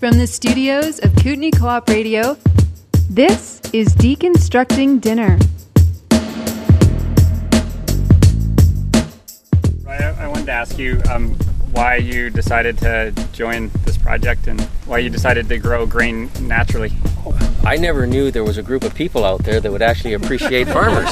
from the studios of Kootenai Co-op Radio, this is Deconstructing Dinner. I wanted to ask you why you decided to join this project and why you decided to grow grain naturally. I never knew there was a group of people out there that would actually appreciate farmers.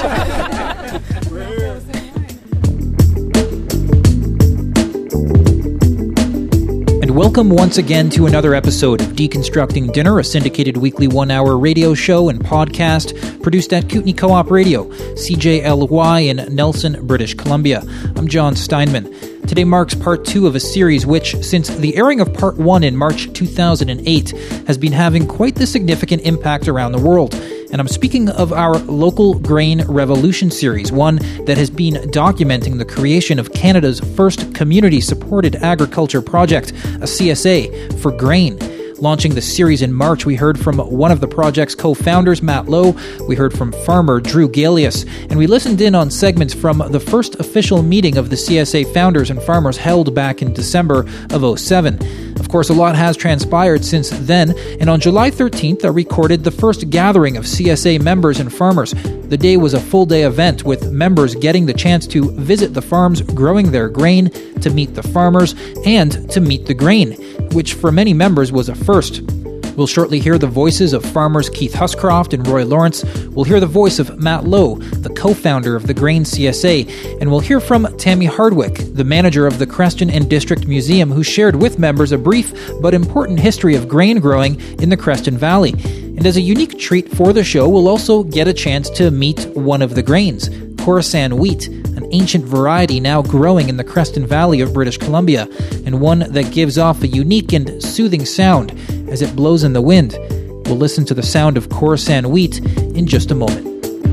And welcome once again to another episode of Deconstructing Dinner, a syndicated weekly one-hour radio show and podcast produced at Kootenai Co-op Radio, CJLY in Nelson, British Columbia. I'm John Steinman. Today marks part 2 of a series which, since the airing of part 1 in March 2008, has been having quite the significant impact around the world. And I'm speaking of our Local Grain Revolution series, one that has been documenting the creation of Canada's first community-supported agriculture project, a CSA, for grain. Launching the series in March, we heard from one of the project's co-founders, Matt Lowe. We heard from farmer Drew Galius, and we listened in on segments from the first official meeting of the CSA founders and farmers held back in December of 2007. Of course, a lot has transpired since then, and on July 13th, I recorded the first gathering of CSA members and farmers. The day was a full-day event with members getting the chance to visit the farms growing their grain, to meet the farmers, and to meet the grain, which for many members was a first. We'll shortly hear the voices of farmers Keith Huscroft and Roy Lawrence. We'll hear the voice of Matt Lowe, the co-founder of the Grain CSA, and we'll hear from Tammy Hardwick, the manager of the Creston and District Museum, who shared with members a brief but important history of grain growing in the Creston Valley. And as a unique treat for the show, we'll also get a chance to meet one of the grains, Khorasan wheat, an ancient variety now growing in the Creston Valley of British Columbia, and one that gives off a unique and soothing sound as it blows in the wind. We'll listen to the sound of Khorasan wheat in just a moment.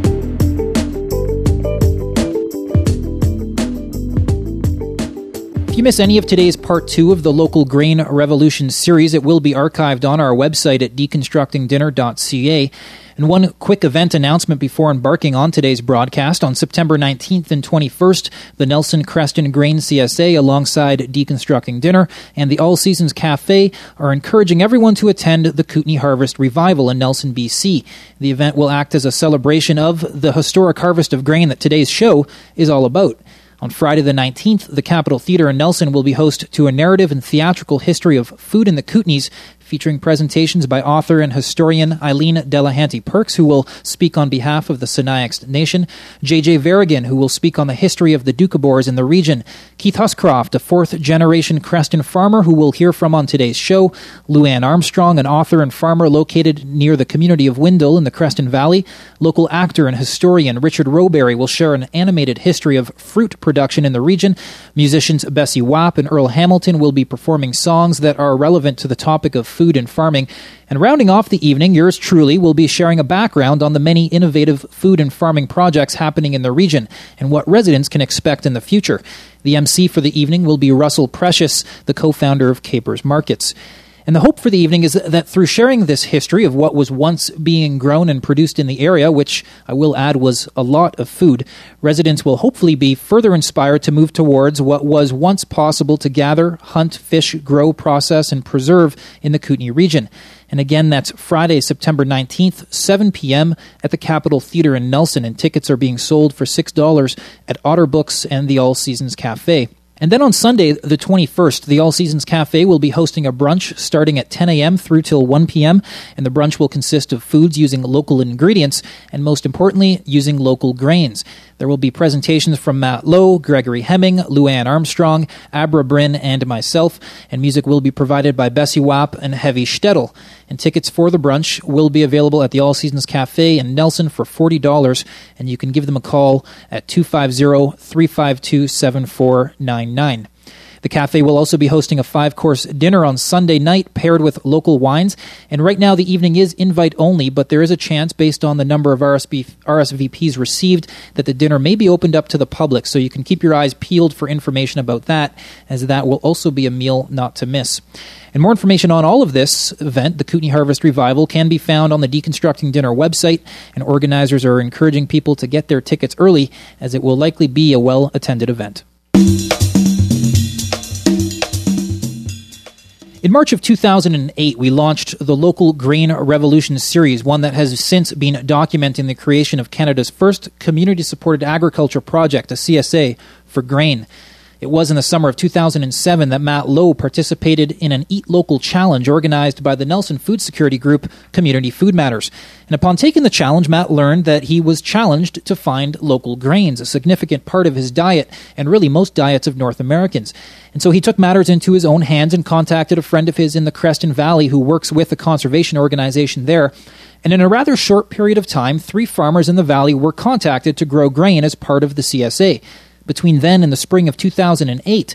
If you miss any of today's part 2 of the Local Grain Revolution series, it will be archived on our website at deconstructingdinner.ca. And one quick event announcement before embarking on today's broadcast. On September 19th and 21st, the Nelson Creston Grain CSA, alongside Deconstructing Dinner and the All Seasons Cafe, are encouraging everyone to attend the Kootenai Harvest Revival in Nelson, BC. The event will act as a celebration of the historic harvest of grain that today's show is all about. On Friday the 19th, the Capitol Theatre in Nelson will be host to a narrative and theatrical history of food in the Kootenays, featuring presentations by author and historian Eileen Delahanty Perks, who will speak on behalf of the Sinixt Nation, J.J. Verrigan, who will speak on the history of the Doukhobors in the region, Keith Huscroft, a fourth-generation Creston farmer who we'll hear from on today's show, Lou-Anne Armstrong, an author and farmer located near the community of Windle in the Creston Valley, local actor and historian Richard Roberry will share an animated history of fruit production in the region, musicians Bessie Wapp and Earl Hamilton will be performing songs that are relevant to the topic of food and farming. And rounding off the evening, yours truly will be sharing a background on the many innovative food and farming projects happening in the region and what residents can expect in the future. The MC for the evening will be Russell Precious, the co-founder of Capers Markets. And the hope for the evening is that through sharing this history of what was once being grown and produced in the area, which I will add was a lot of food, residents will hopefully be further inspired to move towards what was once possible to gather, hunt, fish, grow, process, and preserve in the Kootenai region. And again, that's Friday, September 19th, 7 p.m. at the Capitol Theatre in Nelson, and tickets are being sold for $6 at Otter Books and the All Seasons Cafe. And then on Sunday, the 21st, the All Seasons Cafe will be hosting a brunch starting at 10 a.m. through till 1 p.m., and the brunch will consist of foods using local ingredients and, most importantly, using local grains. There will be presentations from Matt Lowe, Gregory Hemming, Lou-Anne Armstrong, Abra Bryn, and myself, and music will be provided by Bessie Wapp and Heavy Stettel. And tickets for the brunch will be available at the All Seasons Cafe in Nelson for $40, and you can give them a call at 250-352-7499. The cafe will also be hosting a 5-course dinner on Sunday night paired with local wines. And right now the evening is invite only, but there is a chance based on the number of RSVPs received that the dinner may be opened up to the public. So you can keep your eyes peeled for information about that, as that will also be a meal not to miss. And more information on all of this event, the Kootenai Harvest Revival, can be found on the Deconstructing Dinner website, and organizers are encouraging people to get their tickets early, as it will likely be a well-attended event. In March of 2008, we launched the Local Grain Revolution series, one that has since been documenting the creation of Canada's first community-supported agriculture project, a CSA, for grain. It was in the summer of 2007 that Matt Lowe participated in an Eat Local challenge organized by the Nelson Food Security Group Community Food Matters. And upon taking the challenge, Matt learned that he was challenged to find local grains, a significant part of his diet, and really most diets of North Americans. And so he took matters into his own hands and contacted a friend of his in the Creston Valley who works with a conservation organization there. And in a rather short period of time, 3 farmers in the valley were contacted to grow grain as part of the CSA. Between then and the spring of 2008,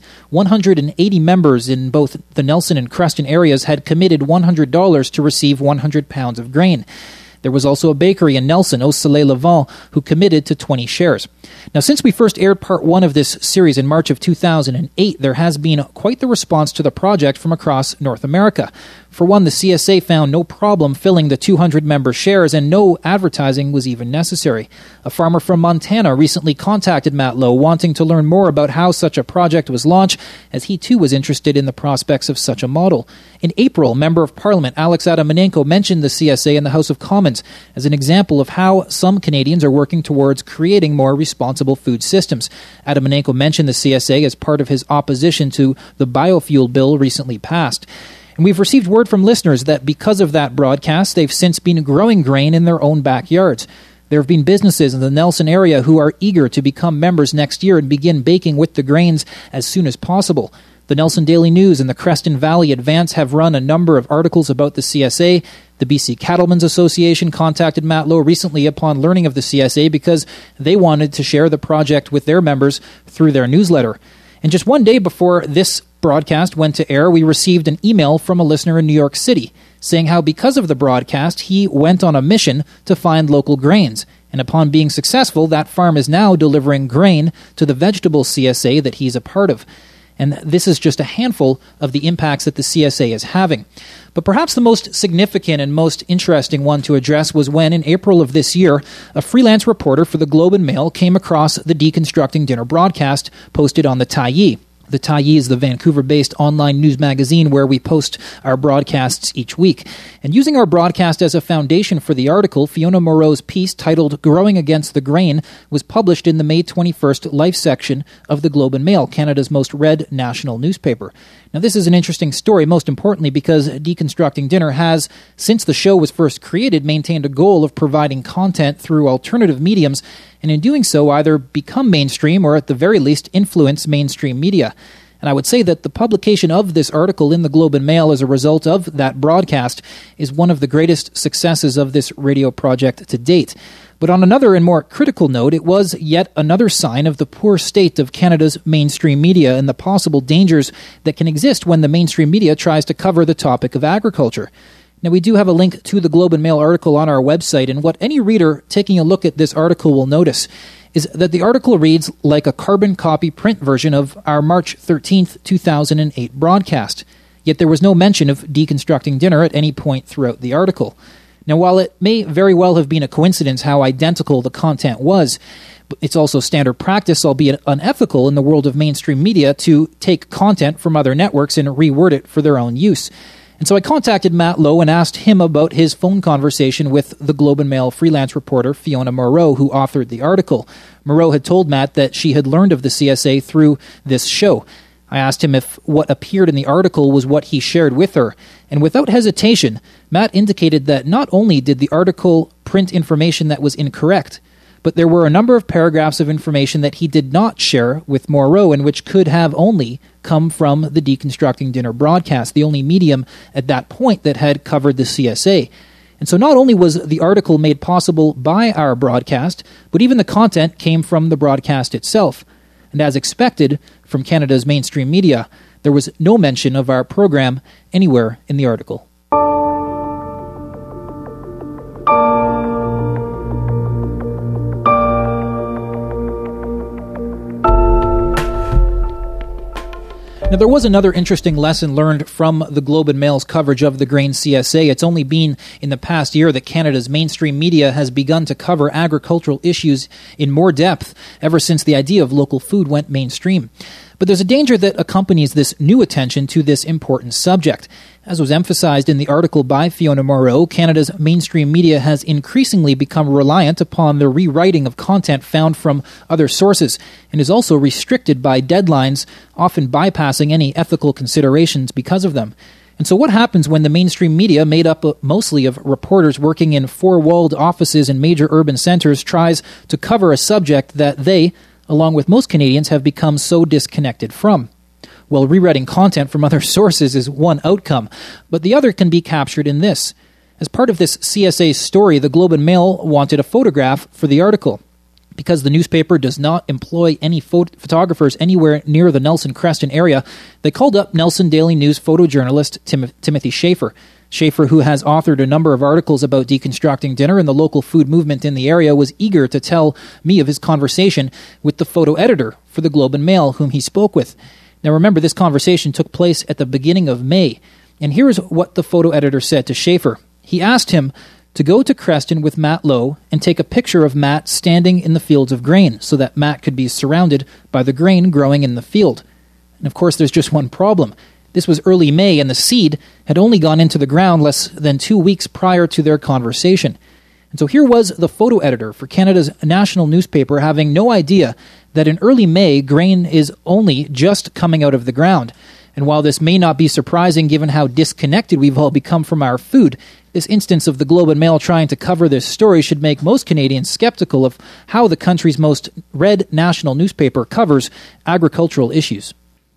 180 members in both the Nelson and Creston areas had committed $100 to receive 100 pounds of grain. There was also a bakery in Nelson, Au Soleil Levant, who committed to 20 shares. Now, since we first aired part 1 of this series in March of 2008, there has been quite the response to the project from across North America. For one, the CSA found no problem filling the 200-member shares, and no advertising was even necessary. A farmer from Montana recently contacted Matt Lowe wanting to learn more about how such a project was launched, as he too was interested in the prospects of such a model. In April, Member of Parliament Alex Adamanenko mentioned the CSA in the House of Commons as an example of how some Canadians are working towards creating more responsible food systems. Adamanenko mentioned the CSA as part of his opposition to the biofuel bill recently passed. And we've received word from listeners that because of that broadcast, they've since been growing grain in their own backyards. There have been businesses in the Nelson area who are eager to become members next year and begin baking with the grains as soon as possible. The Nelson Daily News and the Creston Valley Advance have run a number of articles about the CSA. The BC Cattlemen's Association contacted Matt Lowe recently upon learning of the CSA because they wanted to share the project with their members through their newsletter. And just one day before this broadcast went to air, we received an email from a listener in New York City saying how because of the broadcast, he went on a mission to find local grains. And upon being successful, that farm is now delivering grain to the vegetable CSA that he's a part of. And this is just a handful of the impacts that the CSA is having. But perhaps the most significant and most interesting one to address was when, in April of this year, a freelance reporter for the Globe and Mail came across the Deconstructing Dinner broadcast posted on the Tyee. The Tyee is the Vancouver-based online news magazine where we post our broadcasts each week. And using our broadcast as a foundation for the article, Fiona Moreau's piece titled Growing Against the Grain was published in the May 21st Life section of the Globe and Mail, Canada's most read national newspaper. Now, this is an interesting story, most importantly because Deconstructing Dinner has, since the show was first created, maintained a goal of providing content through alternative mediums, and in doing so either become mainstream or at the very least influence mainstream media. And I would say that the publication of this article in the Globe and Mail as a result of that broadcast is one of the greatest successes of this radio project to date. But on another and more critical note, it was yet another sign of the poor state of Canada's mainstream media and the possible dangers that can exist when the mainstream media tries to cover the topic of agriculture. Now, we do have a link to the Globe and Mail article on our website, and what any reader taking a look at this article will notice is that the article reads like a carbon copy print version of our March 13th, 2008 broadcast. Yet there was no mention of Deconstructing Dinner at any point throughout the article. Now, while it may very well have been a coincidence how identical the content was, it's also standard practice, albeit unethical in the world of mainstream media, to take content from other networks and reword it for their own use. And so I contacted Matt Lowe and asked him about his phone conversation with the Globe and Mail freelance reporter Fiona Moreau, who authored the article. Moreau had told Matt that she had learned of the CSA through this show. I asked him if what appeared in the article was what he shared with her, and without hesitation, Matt indicated that not only did the article print information that was incorrect, but there were a number of paragraphs of information that he did not share with Moreau and which could have only come from the Deconstructing Dinner broadcast, the only medium at that point that had covered the CSA. And so not only was the article made possible by our broadcast, but even the content came from the broadcast itself. And as expected from Canada's mainstream media, there was no mention of our program anywhere in the article. Now, there was another interesting lesson learned from the Globe and Mail's coverage of the grain CSA. It's only been in the past year that Canada's mainstream media has begun to cover agricultural issues in more depth ever since the idea of local food went mainstream. But there's a danger that accompanies this new attention to this important subject. As was emphasized in the article by Fiona Moreau, Canada's mainstream media has increasingly become reliant upon the rewriting of content found from other sources and is also restricted by deadlines, often bypassing any ethical considerations because of them. And so what happens when the mainstream media, made up mostly of reporters working in four-walled offices in major urban centers, tries to cover a subject that they, along with most Canadians, have become so disconnected from? Well, rewriting content from other sources is one outcome, but the other can be captured in this. As part of this CSA story, the Globe and Mail wanted a photograph for the article. Because the newspaper does not employ any photographers anywhere near the Nelson Creston area, they called up Nelson Daily News photojournalist Timothy Schaefer. Schaefer, who has authored a number of articles about deconstructing dinner and the local food movement in the area, was eager to tell me of his conversation with the photo editor for the Globe and Mail, whom he spoke with. Now remember, this conversation took place at the beginning of May, and here is what the photo editor said to Schaefer. He asked him to go to Creston with Matt Lowe and take a picture of Matt standing in the fields of grain so that Matt could be surrounded by the grain growing in the field. And of course, there's just one problem. This was early May, and the seed had only gone into the ground less than 2 weeks prior to their conversation. And so here was the photo editor for Canada's national newspaper having no idea that in early May, grain is only just coming out of the ground. And while this may not be surprising given how disconnected we've all become from our food, this instance of the Globe and Mail trying to cover this story should make most Canadians skeptical of how the country's most read national newspaper covers agricultural issues.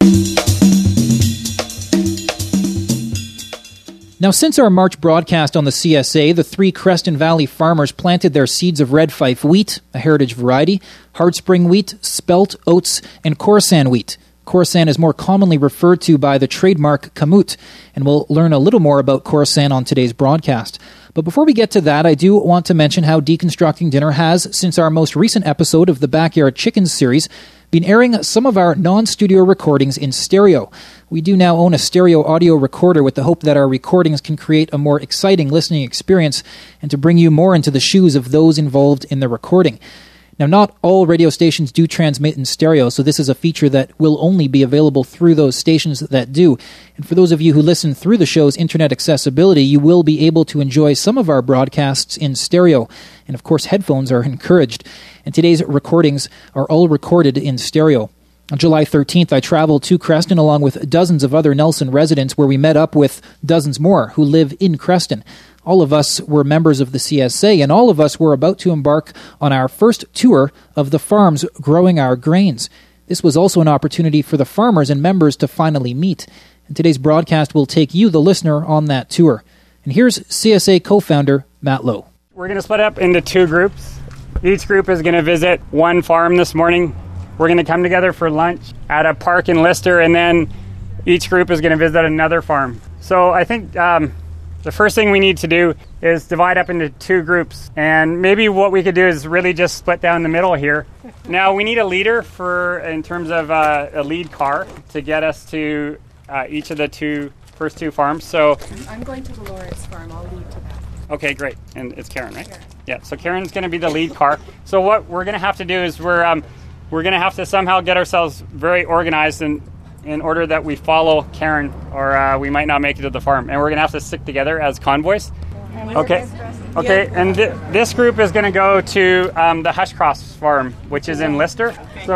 Now, since our March broadcast on the CSA, the 3 Creston Valley farmers planted their seeds of red Fife wheat, a heritage variety, hard spring wheat, spelt, oats, and Khorasan wheat. Khorasan is more commonly referred to by the trademark Kamut, and we'll learn a little more about Khorasan on today's broadcast. But before we get to that, I do want to mention how Deconstructing Dinner has, since our most recent episode of the Backyard Chickens series, been airing some of our non-studio recordings in stereo. We do now own a stereo audio recorder with the hope that our recordings can create a more exciting listening experience and to bring you more into the shoes of those involved in the recording. Now, not all radio stations do transmit in stereo, so this is a feature that will only be available through those stations that do. And for those of you who listen through the show's internet accessibility, you will be able to enjoy some of our broadcasts in stereo. And of course, headphones are encouraged. And today's recordings are all recorded in stereo. On July 13th, I traveled to Creston along with dozens of other Nelson residents where we met up with dozens more who live in Creston. All of us were members of the CSA, and all of us were about to embark on our first tour of the farms growing our grains. This was also an opportunity for the farmers and members to finally meet. And today's broadcast will take you, the listener, on that tour. And here's CSA co-founder Matt Lowe. We're going to split up into 2 groups. Each group is going to visit one farm this morning. We're going to come together for lunch at a park in Lister, and then each group is going to visit another farm. So I think the first thing we need to do is divide up into 2 groups, and maybe what we could do is really just split down the middle here. Now we need a leader in terms of a lead car to get us to each of the first 2 farms. So I'm going to the Lawrence farm. I'll lead to that. Okay, great. And it's Karen, right? Karen. Yeah. So Karen's going to be the lead car. So what we're going to have to do is we're going to have to somehow get ourselves very organized in order that we follow Karen, or we might not make it to the farm. And we're going to have to stick together as convoys. Okay. Okay. And this group is going to go to the Hushcroft farm, which is in Lister.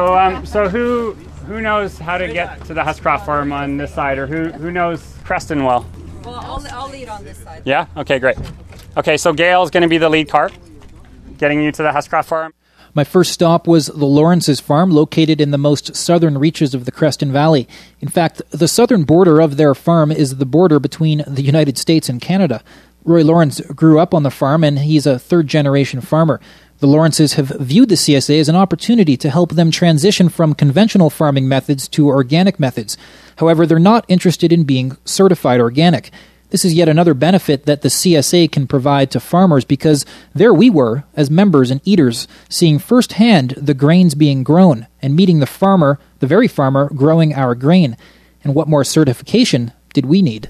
So who knows how to get to the Hushcroft farm on this side, or who knows Creston well? Well, I'll lead on this side. Yeah. Okay. Great. Okay. So Gail's going to be the lead car, getting you to the Hushcroft farm. My first stop was the Lawrence's farm, located in the most southern reaches of the Creston Valley. In fact, the southern border of their farm is the border between the United States and Canada. Roy Lawrence grew up on the farm, and he's a third-generation farmer. The Lawrences have viewed the CSA as an opportunity to help them transition from conventional farming methods to organic methods. However, they're not interested in being certified organic. This is yet another benefit that the CSA can provide to farmers, because there we were, as members and eaters, seeing firsthand the grains being grown and meeting the farmer, the very farmer, growing our grain. And what more certification did we need?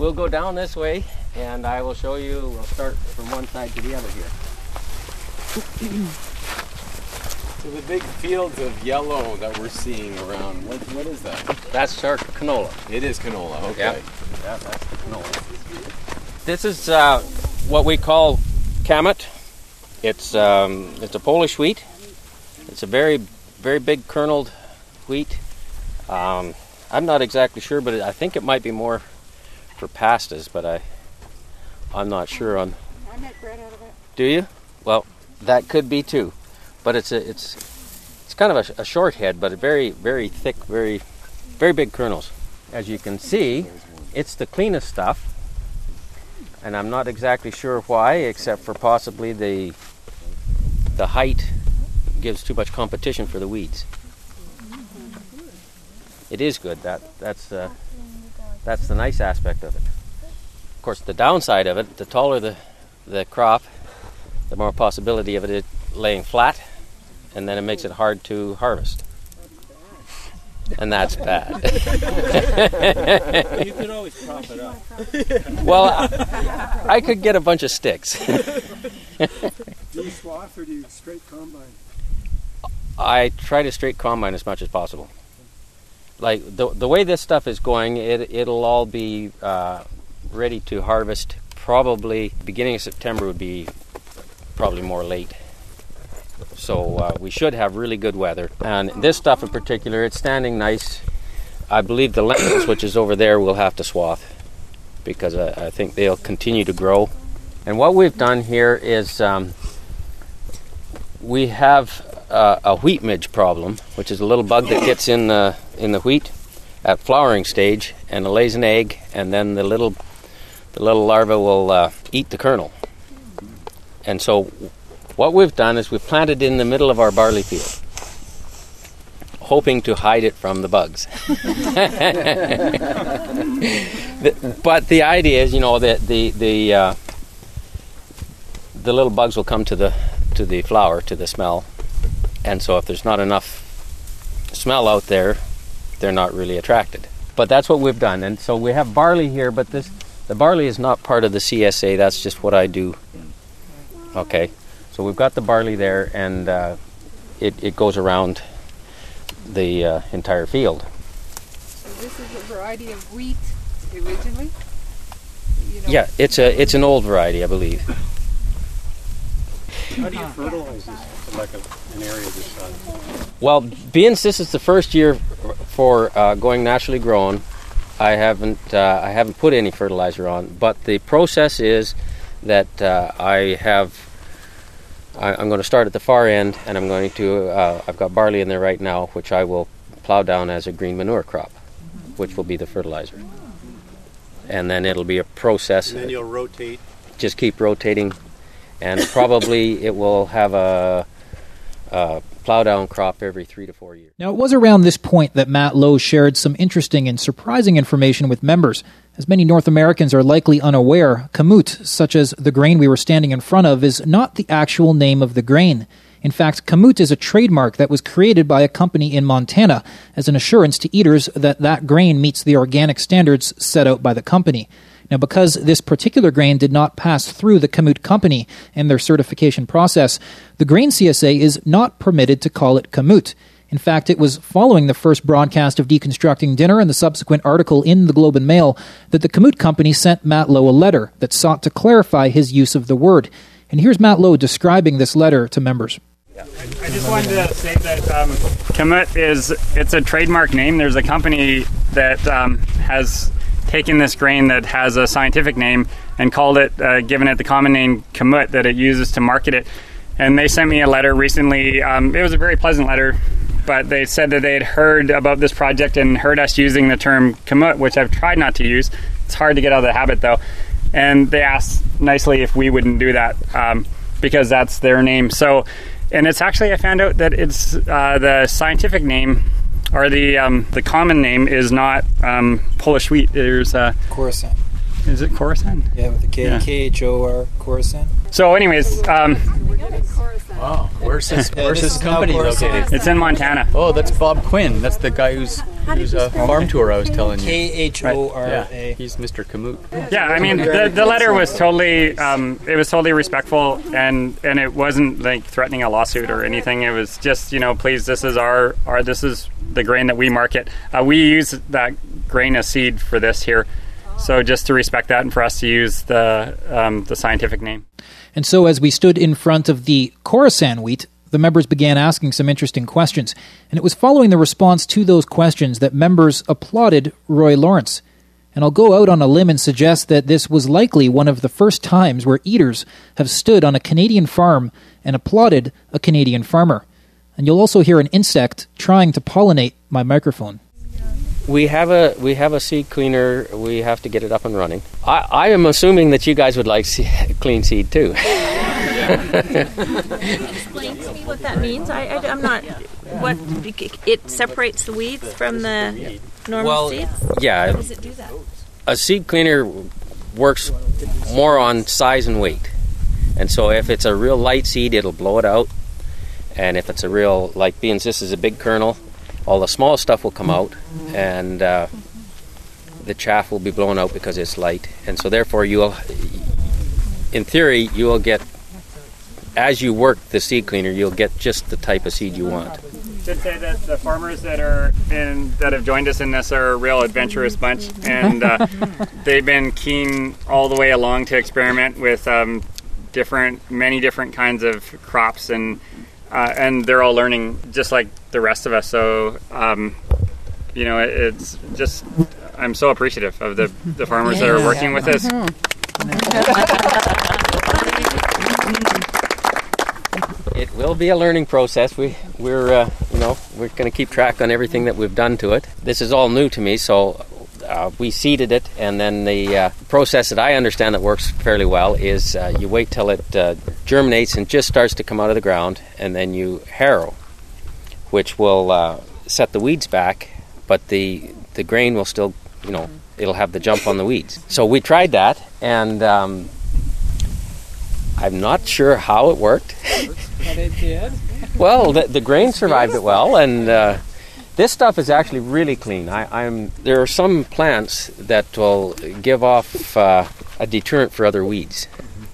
we'll go down this way, and I will show you. We'll start from one side to the other here. So the big fields of yellow that we're seeing around, what is that? That's our canola. It is canola, okay. Yep. Yeah, that's the canola. This is what we call Kamut. It's a Polish wheat. It's a very, very big kerneled wheat. I'm not exactly sure, but I think it might be more for pastas, but I'm not sure on. I make bread out of it. Do you? Well, that could be too. But it's kind of a short head, but a very, very thick, very, very big kernels. As you can see, it's the cleanest stuff, and I'm not exactly sure why, except for possibly the height gives too much competition for the weeds. It is good. That's the nice aspect of it. Of course, the downside of it, the taller the crop, the more possibility of it laying flat, and then it makes it hard to harvest. And that's bad. You could always prop it up. Well, I could get a bunch of sticks. Do you swath or do you straight combine? I try to straight combine as much as possible. Like the way this stuff is going, it'll all be ready to harvest probably beginning of September would be probably more late. So we should have really good weather. And this stuff in particular, it's standing nice. I believe the lentils, which is over there, will have to swath because I think they'll continue to grow. And what we've done here is we have a wheat midge problem, which is a little bug that gets in the wheat at flowering stage, and it lays an egg, and then the little larva will eat the kernel. And so what we've done is we've planted in the middle of our barley field, hoping to hide it from the bugs. But the idea is, that the little bugs will come to the flower, to the smell, and so if there's not enough smell out there, they're not really attracted. But that's what we've done, and so we have barley here, but the barley is not part of the CSA. That's just what I do. Okay. So we've got the barley there, and it goes around the entire field. So this is a variety of wheat originally? Yeah, it's an old variety, I believe. How do you fertilize this, like an area this size? Well, being this is the first year for going naturally grown, I haven't put any fertilizer on. But the process is that I'm going to start at the far end, and I'm going to, I've got barley in there right now, which I will plow down as a green manure crop, which will be the fertilizer. And then it'll be a process. And then you'll rotate. Just keep rotating, and probably it will have a plow down crop every 3 to 4 years. Now, it was around this point that Matt Lowe shared some interesting and surprising information with members. As many North Americans are likely unaware, kamut, such as the grain we were standing in front of, is not the actual name of the grain. In fact, kamut is a trademark that was created by a company in Montana as an assurance to eaters that that grain meets the organic standards set out by the company. Now, because this particular grain did not pass through the Kamut company and their certification process, the Grain CSA is not permitted to call it Kamut. In fact, it was following the first broadcast of Deconstructing Dinner and the subsequent article in the Globe and Mail that the Kamut company sent Matt Lowe a letter that sought to clarify his use of the word. And here's Matt Lowe describing this letter to members. I just wanted to say that Kamut it's a trademark name. There's a company that has taken this grain that has a scientific name and called it, given it the common name Kamut that it uses to market it. And they sent me a letter recently. It was a very pleasant letter, but they said that they had heard about this project and heard us using the term Kamut, which I've tried not to use. It's hard to get out of the habit, though. And they asked nicely if we wouldn't do that because that's their name. So, and it's actually, I found out that it's the scientific name or the common name is not Polish wheat. There's Coruscant. Is it Khorasan? Yeah, with the K, Yeah. Khor, Khorasan. So anyways, Wow. Where's this this is now company Khorasan. located? it's in Montana. Oh, that's Bob Quinn. That's the guy who's a farm tour I was telling you. Khora. Yeah, he's Mr. Kamut. Yeah, I mean, the letter was totally, it was totally respectful, and it wasn't like threatening a lawsuit or anything. It was just, please, this is this is the grain that we market. We use that grain as seed for this here. So just to respect that and for us to use the scientific name. And so as we stood in front of the Khorasan wheat, the members began asking some interesting questions. And it was following the response to those questions that members applauded Roy Lawrence. And I'll go out on a limb and suggest that this was likely one of the first times where eaters have stood on a Canadian farm and applauded a Canadian farmer. And you'll also hear an insect trying to pollinate my microphone. We have a seed cleaner. We have to get it up and running. I am assuming that you guys would like clean seed too. Explain to me what that means. I'm not. What it separates the weeds from the normal seeds? Yeah. How does it do that? A seed cleaner works more on size and weight, and so if it's a real light seed, it'll blow it out. And if it's a real, like beans, this is a big kernel. All the small stuff will come out, and the chaff will be blown out because it's light. And so therefore in theory, you will get, as you work the seed cleaner, you'll get just the type of seed you want. Should say that the farmers that have joined us in this are a real adventurous bunch, and they've been keen all the way along to experiment with many different kinds of crops, and they're all learning just like the rest of us. So, it's just, I'm so appreciative of the farmers that are working with us. It will be a learning process. We're going to keep track on everything that we've done to it. This is all new to me, so we seeded it, and then the process that I understand that works fairly well is you wait till it germinates and just starts to come out of the ground, and then you harrow, which will set the weeds back, but the grain will still, it'll have the jump on the weeds. So we tried that, and I'm not sure how it worked. But it did. Well, the grain survived it well, and this stuff is actually really clean. There are some plants that will give off a deterrent for other weeds,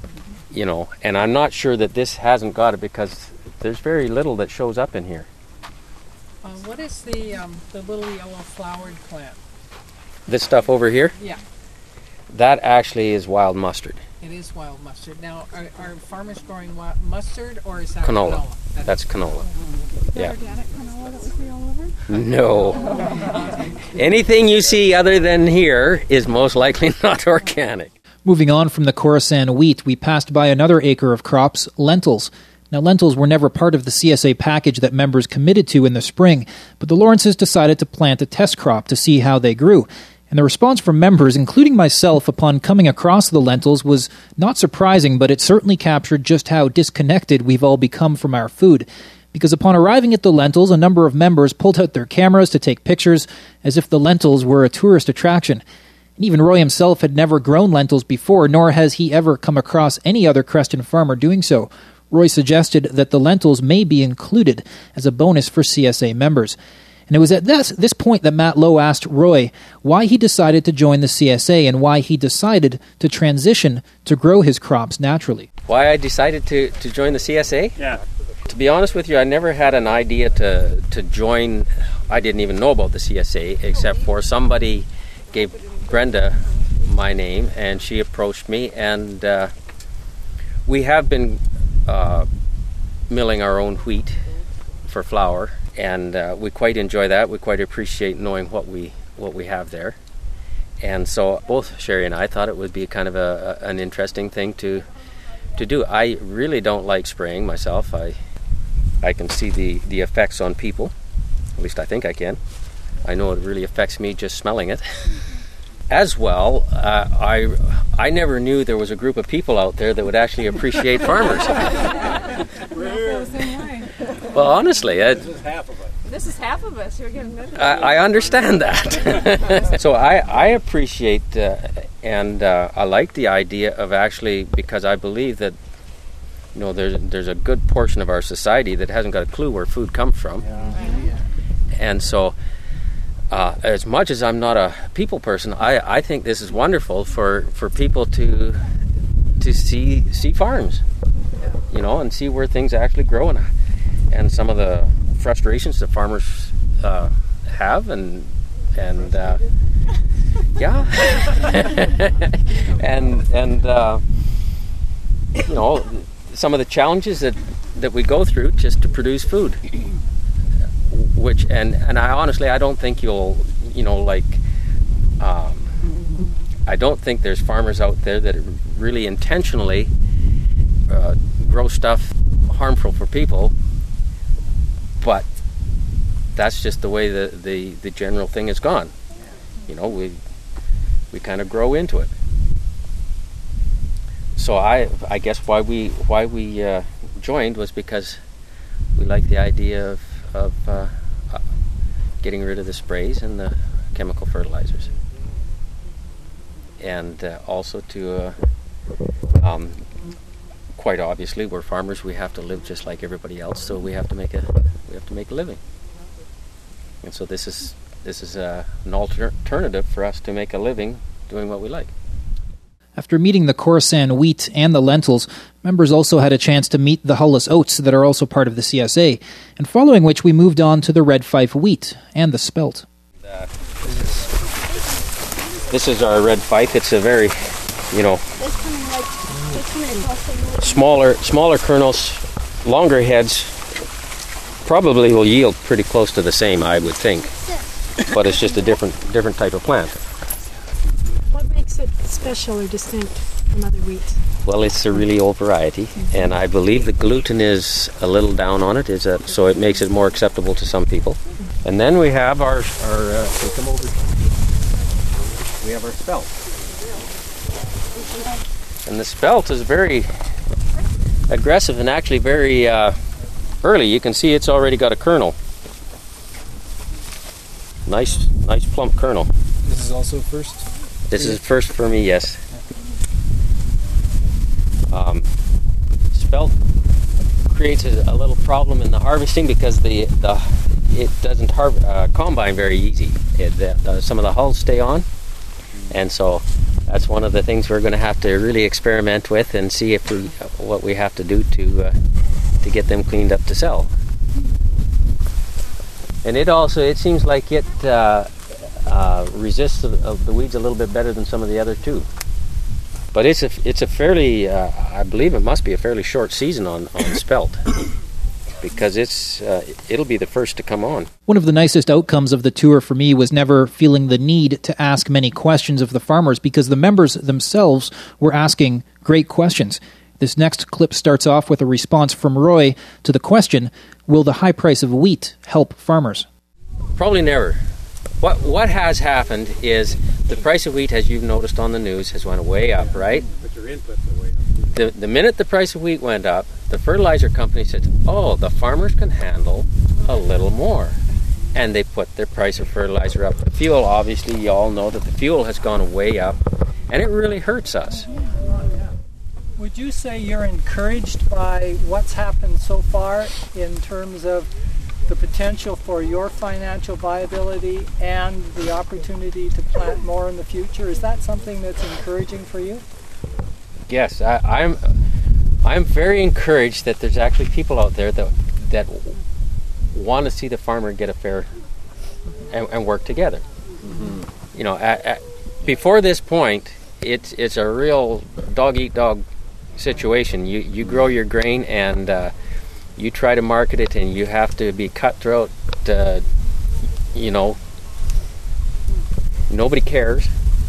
and I'm not sure that this hasn't got it because there's very little that shows up in here. What is the little yellow flowered plant? This stuff over here? Yeah, That actually is wild mustard. it is wild mustard. Now, are farmers growing mustard, or is that Canola. canola? That's canola. Yeah. Organic canola that we see all over? No. Anything you see other than here is most likely not organic. Moving on from the Khorasan wheat, we passed by another acre of crops, lentils. Now, lentils were never part of the CSA package that members committed to in the spring, but the Lawrences decided to plant a test crop to see how they grew. And the response from members, including myself, upon coming across the lentils was not surprising, but it certainly captured just how disconnected we've all become from our food. Because upon arriving at the lentils, a number of members pulled out their cameras to take pictures as if the lentils were a tourist attraction. And even Roy himself had never grown lentils before, nor has he ever come across any other Creston farmer doing so. Roy suggested that the lentils may be included as a bonus for CSA members. And it was at this point that Matt Lowe asked Roy why he decided to join the CSA and why he decided to transition to grow his crops naturally. Why I decided to join the CSA? Yeah. To be honest with you, I never had an idea to join. I didn't even know about the CSA, except for somebody gave Brenda my name, and she approached me, and we have been milling our own wheat for flour, and we quite enjoy that. We quite appreciate knowing what we have there, and so both Sherry and I thought it would be kind of an interesting thing to do. I really don't like spraying myself. I can see the effects on people. At least I think I can. I know it really affects me just smelling it. As well, I never knew there was a group of people out there that would actually appreciate farmers. Well, honestly, This is half of us. You're getting better. I understand that. So I appreciate And I like the idea of actually, because I believe that, you know, there's a good portion of our society that hasn't got a clue where food comes from. And so, as much as I'm not a people person, I think this is wonderful for people to see farms, you know, and see where things actually grow, and some of the frustrations that farmers have, and yeah, and you know, some of the challenges that we go through just to produce food, which and I honestly, I don't think you'll, you know, like I don't think there's farmers out there that really intentionally grow stuff harmful for people, but that's just the way the general thing has gone. You know, we kind of grow into it. So I guess why we joined was because we like the idea of getting rid of the sprays and the chemical fertilizers, and also to quite obviously, we're farmers. We have to live just like everybody else, so we have to make a living. And so this is an alternative for us to make a living doing what we like. After meeting the Coruscant wheat and the lentils, members also had a chance to meet the Hullis oats that are also part of the CSA, and following which we moved on to the Red Fife wheat and the spelt. This is our Red Fife. It's a very, you know, smaller kernels, longer heads. Probably will yield pretty close to the same, I would think, but it's just a different type of plant. What makes it special or distinct from other wheat? Well, it's a really old variety, and I believe the gluten is a little down on it, so it makes it more acceptable to some people. And then we have our come over. We have our spelt, and the spelt is very aggressive and actually very early. You can see it's already got a kernel. Nice plump kernel. This is also first? This is first for me, yes. Spelt creates a little problem in the harvesting because it doesn't combine very easy. Some of the hulls stay on, and so that's one of the things we're going to have to really experiment with and see what we have to do to get them cleaned up to sell. And it seems like it resists the weeds a little bit better than some of the other two. But it's a fairly, I believe it must be a fairly short season on spelt, because it'll be the first to come on. One of the nicest outcomes of the tour for me was never feeling the need to ask many questions of the farmers, because the members themselves were asking great questions. This next clip starts off with a response from Roy to the question, will the high price of wheat help farmers? Probably never. What has happened is the price of wheat, as you've noticed on the news, has went way up, right? But your inputs are way up. The minute the price of wheat went up, the fertilizer company said, oh, the farmers can handle a little more. And they put their price of fertilizer up. The fuel, obviously, you all know that the fuel has gone way up, and it really hurts us. Would you say you're encouraged by what's happened so far in terms of the potential for your financial viability and the opportunity to plant more in the future? Is that something that's encouraging for you? Yes, I'm very encouraged that there's actually people out there that want to see the farmer get a fair and work together. Mm-hmm. You know, before this point, it's a real dog-eat-dog situation. You grow your grain and you try to market it, and you have to be cutthroat. You know, nobody cares.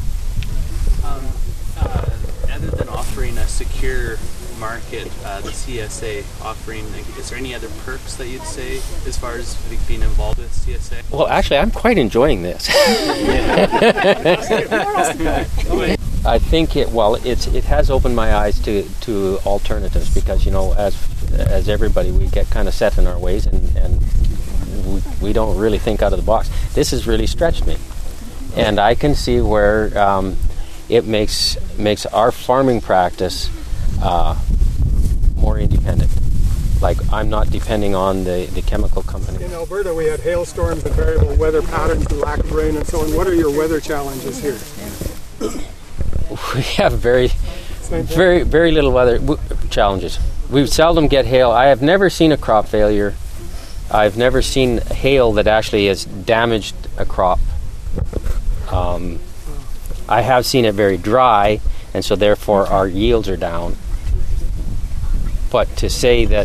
Other than offering a secure market, the CSA offering, is there any other perks that you'd say as far as being involved with CSA? Well, actually, I'm quite enjoying this. I think it has opened my eyes to alternatives, because, you know, as everybody, we get kind of set in our ways, and we don't really think out of the box. This has really stretched me, and I can see where it makes our farming practice more independent. Like, I'm not depending on the chemical company. In Alberta, we had hailstorms and variable weather patterns and lack of rain and so on. What are your weather challenges here? We have very little weather challenges. We seldom get hail. I have never seen a crop failure. I've never seen hail that actually has damaged a crop. I have seen it very dry, and so therefore our yields are down. But to say that,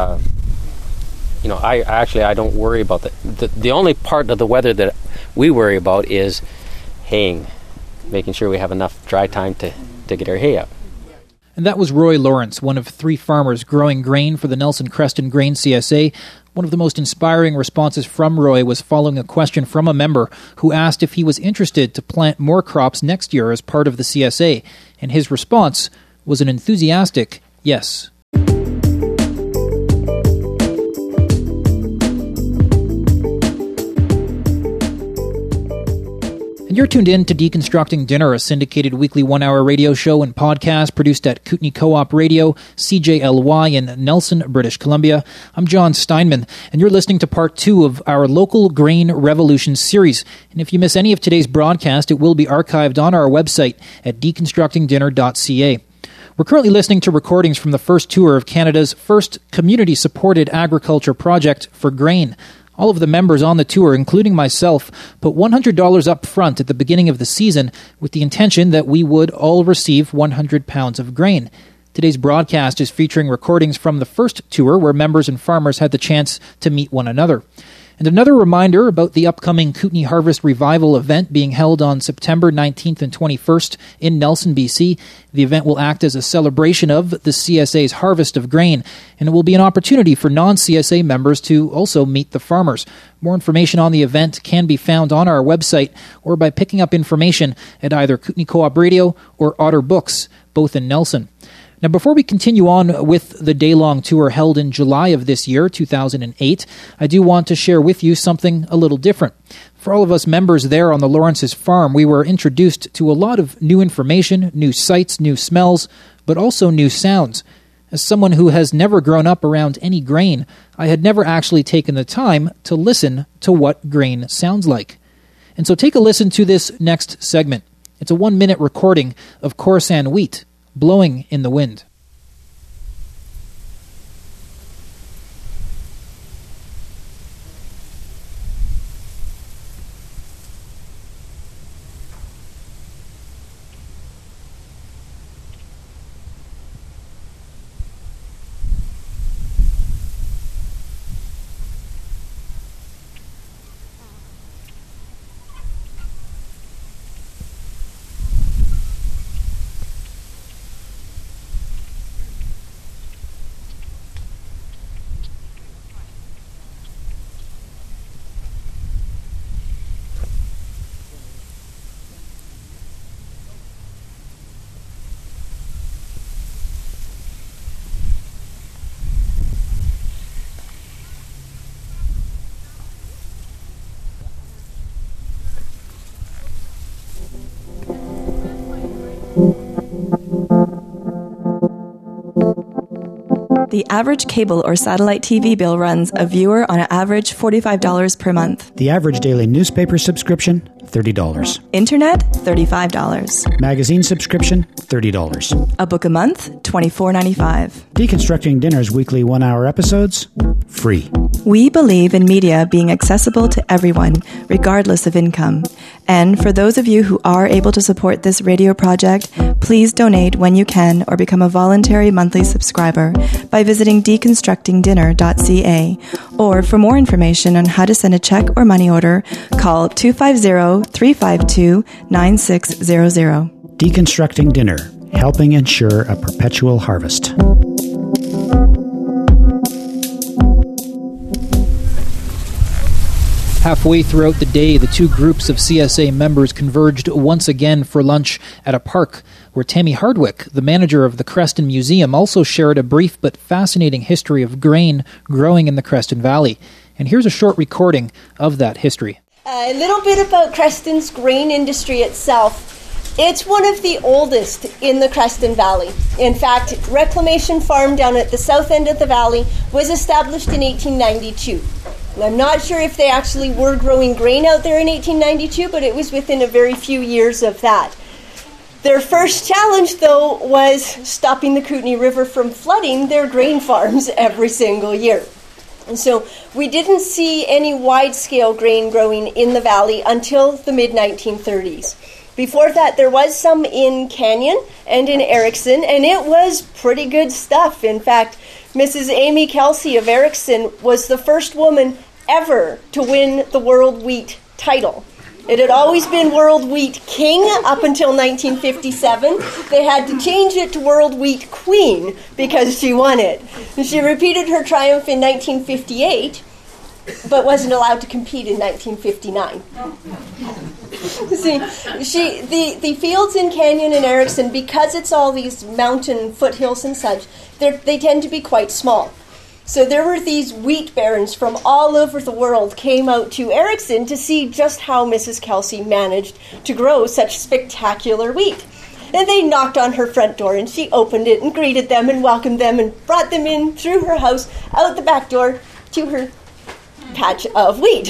I don't worry about that. The only part of the weather that we worry about is haying, making sure we have enough dry time to get our hay up. And that was Roy Lawrence, one of 3 farmers growing grain for the Nelson Creston Grain CSA. One of the most inspiring responses from Roy was following a question from a member who asked if he was interested to plant more crops next year as part of the CSA. And his response was an enthusiastic yes. You're tuned in to Deconstructing Dinner, a syndicated weekly 1-hour radio show and podcast produced at Kootenay Co-op Radio, CJLY in Nelson, British Columbia. I'm John Steinman, and you're listening to part 2 of our Local Grain Revolution series. And if you miss any of today's broadcast, it will be archived on our website at deconstructingdinner.ca. We're currently listening to recordings from the first tour of Canada's first community-supported agriculture project for grain. All of the members on the tour, including myself, put $100 up front at the beginning of the season with the intention that we would all receive 100 pounds of grain. Today's broadcast is featuring recordings from the first tour where members and farmers had the chance to meet one another. And another reminder about the upcoming Kootenay Harvest Revival event being held on September 19th and 21st in Nelson, BC. The event will act as a celebration of the CSA's harvest of grain, and it will be an opportunity for non-CSA members to also meet the farmers. More information on the event can be found on our website or by picking up information at either Kootenay Co-op Radio or Otter Books, both in Nelson. Now, before we continue on with the day-long tour held in July of this year, 2008, I do want to share with you something a little different. For all of us members there on the Lawrence's farm, we were introduced to a lot of new information, new sights, new smells, but also new sounds. As someone who has never grown up around any grain, I had never actually taken the time to listen to what grain sounds like. And so take a listen to this next segment. It's a 1-minute recording of Coruscant wheat blowing in the wind. The average cable or satellite TV bill runs a viewer on an average $45 per month. The average daily newspaper subscription, $30. Internet, $35. Magazine subscription, $30. A book a month, $24.95. Deconstructing Dinner's weekly 1-hour episodes, free. We believe in media being accessible to everyone, regardless of income. And for those of you who are able to support this radio project, please donate when you can or become a voluntary monthly subscriber by visiting deconstructingdinner.ca. Or for more information on how to send a check or money order, call 250-352-9600. Deconstructing Dinner, helping ensure a perpetual harvest. Halfway throughout the day, the 2 groups of CSA members converged once again for lunch at a park where Tammy Hardwick, the manager of the Creston Museum, also shared a brief but fascinating history of grain growing in the Creston Valley. And here's a short recording of that history. A little bit about Creston's grain industry itself. It's one of the oldest in the Creston Valley. In fact, Reclamation Farm down at the south end of the valley was established in 1892. And I'm not sure if they actually were growing grain out there in 1892, but it was within a very few years of that. Their first challenge, though, was stopping the Kootenay River from flooding their grain farms every single year. And so we didn't see any wide-scale grain growing in the valley until the mid-1930s. Before that, there was some in Canyon and in Erickson, and it was pretty good stuff. In fact, Mrs. Amy Kelsey of Erickson was the first woman ever to win the World Wheat title. It had always been World Wheat King up until 1957. They had to change it to World Wheat Queen because she won it. And she repeated her triumph in 1958, but wasn't allowed to compete in 1959. See, the fields in Canyon and Erickson, because it's all these mountain foothills and such, they tend to be quite small. So there were these wheat barons from all over the world came out to Erickson to see just how Mrs. Kelsey managed to grow such spectacular wheat. And they knocked on her front door, and she opened it and greeted them and welcomed them and brought them in through her house, out the back door to her patch of wheat.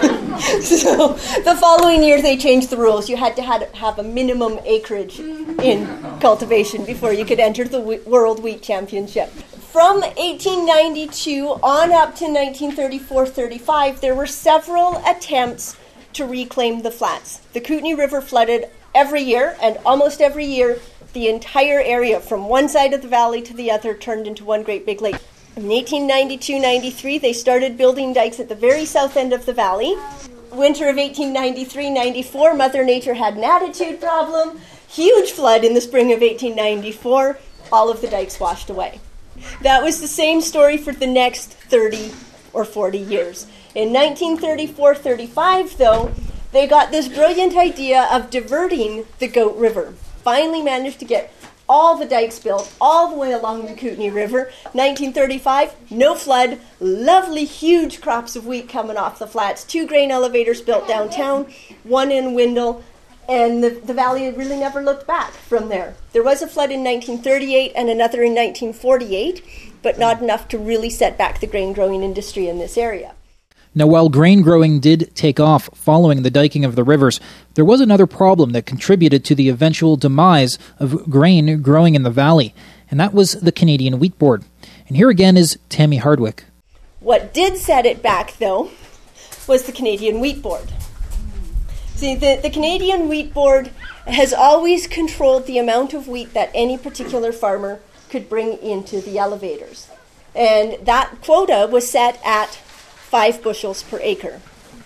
So the following year they changed the rules. You had to have a minimum acreage in cultivation before you could enter the World Wheat Championship. From 1892 on up to 1934-35, there were several attempts to reclaim the flats. The Kootenay River flooded every year, and almost every year, the entire area from one side of the valley to the other turned into one great big lake. In 1892-93, they started building dikes at the very south end of the valley. Winter of 1893-94, Mother Nature had an attitude problem. Huge flood in the spring of 1894. All of the dikes washed away. That was the same story for the next 30 or 40 years. In 1934-35, though, they got this brilliant idea of diverting the Goat River. Finally managed to get all the dikes built all the way along the Kootenay River. 1935, no flood, lovely huge crops of wheat coming off the flats, 2 grain elevators built downtown, 1 in Wendell, and the valley had really never looked back from there. There was a flood in 1938 and another in 1948, but not enough to really set back the grain growing industry in this area. Now, while grain growing did take off following the diking of the rivers, there was another problem that contributed to the eventual demise of grain growing in the valley, and that was the Canadian Wheat Board. And here again is Tammy Hardwick. What did set it back, though, was the Canadian Wheat Board. See, the Canadian Wheat Board has always controlled the amount of wheat that any particular farmer could bring into the elevators. And that quota was set at 5 bushels per acre.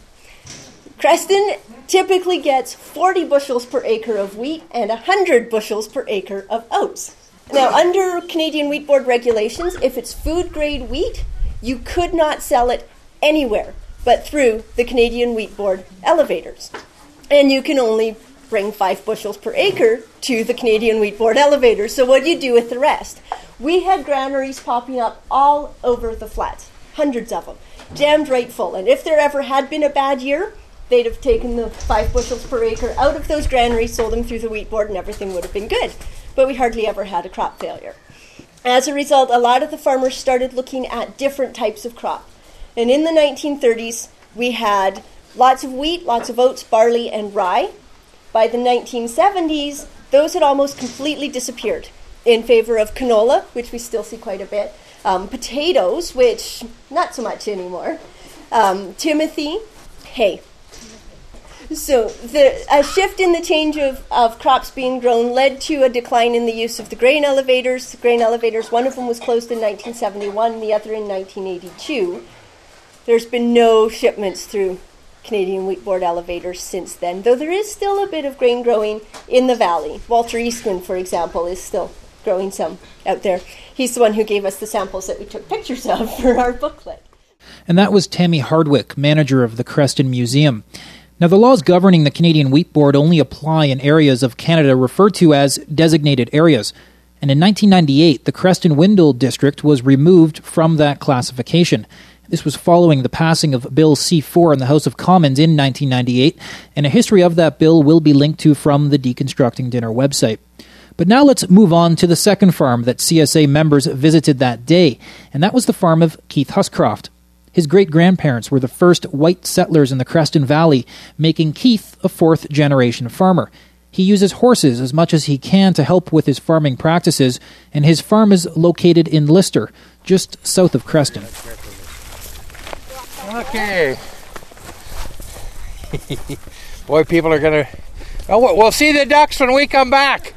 Creston typically gets 40 bushels per acre of wheat and 100 bushels per acre of oats. Now, under Canadian Wheat Board regulations, if it's food-grade wheat, you could not sell it anywhere but through the Canadian Wheat Board elevators. And you can only bring 5 bushels per acre to the Canadian Wheat Board elevators. So what do you do with the rest? We had granaries popping up all over the flats, hundreds of them, jammed right full. And if there ever had been a bad year, they'd have taken the 5 bushels per acre out of those granaries, sold them through the wheat board, and everything would have been good. But we hardly ever had a crop failure. As a result, a lot of the farmers started looking at different types of crop. And in the 1930s, we had lots of wheat, lots of oats, barley, and rye. By the 1970s, those had almost completely disappeared in favor of canola, which we still see quite a bit, potatoes, which not so much anymore, timothy, hay. So a shift in the change of crops being grown led to a decline in the use of the grain elevators. The grain elevators, one of them was closed in 1971, the other in 1982. There's been no shipments through Canadian Wheat Board elevators since then, though there is still a bit of grain growing in the valley. Walter Eastman, for example, is still growing some out there. He's the one who gave us the samples that we took pictures of for our booklet. And that was Tammy Hardwick, manager of the Creston Museum. Now, the laws governing the Canadian Wheat Board only apply in areas of Canada referred to as designated areas. And in 1998, the Creston-Wendell district was removed from that classification. This was following the passing of Bill C-4 in the House of Commons in 1998, and a history of that bill will be linked to from the Deconstructing Dinner website. But now let's move on to the second farm that CSA members visited that day, and that was the farm of Keith Huscroft. His great-grandparents were the first white settlers in the Creston Valley, making Keith a fourth-generation farmer. He uses horses as much as he can to help with his farming practices, and his farm is located in Lister, just south of Creston. Okay. Boy, people are going to... Oh, we'll see the ducks when we come back.